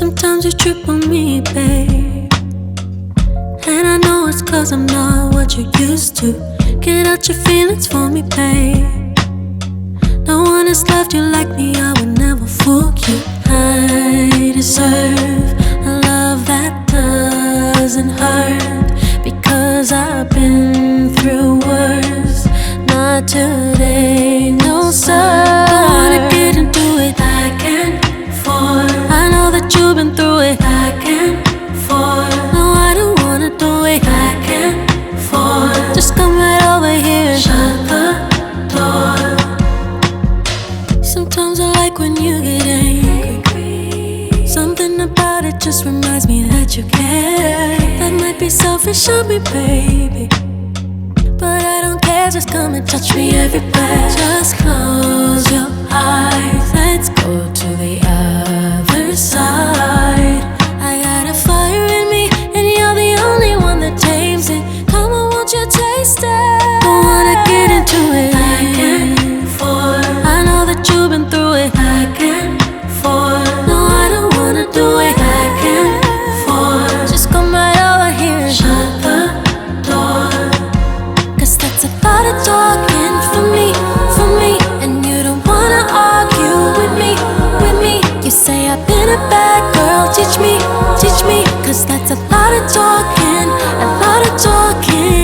Sometimes you trip on me, babe, and I know it's 'cause I'm not what you're used to. Get out your feelings for me, babe. No one has loved you like me, I would never fool you. I deserve a love that doesn't hurt, because I've been through worse. Not today, no sir. Don't wanna get into it back and forth. I know that you've been through it back and forth. No, I don't wanna do it back and forth. Just come right over here, shut the door. Sometimes I like when you get angry. Something about it just reminds me that you care. That might be selfish of me, baby, but I don't care, just come and touch me everywhere. Just close your eyes, let's go to the other side. I got a fire in me, and you're the only one that tames it. Come on, won't you taste it? Don't wanna get into it back and forth. I know that you've been through it back and forth. No, I don't wanna do it back and forth. Just come right over here, shut the door. 'Cause that's a lot of talking for me, and you don't wanna argue with me. You say I've been a bad girl, teach me, 'cause that's a lot of talking, a lot of talking.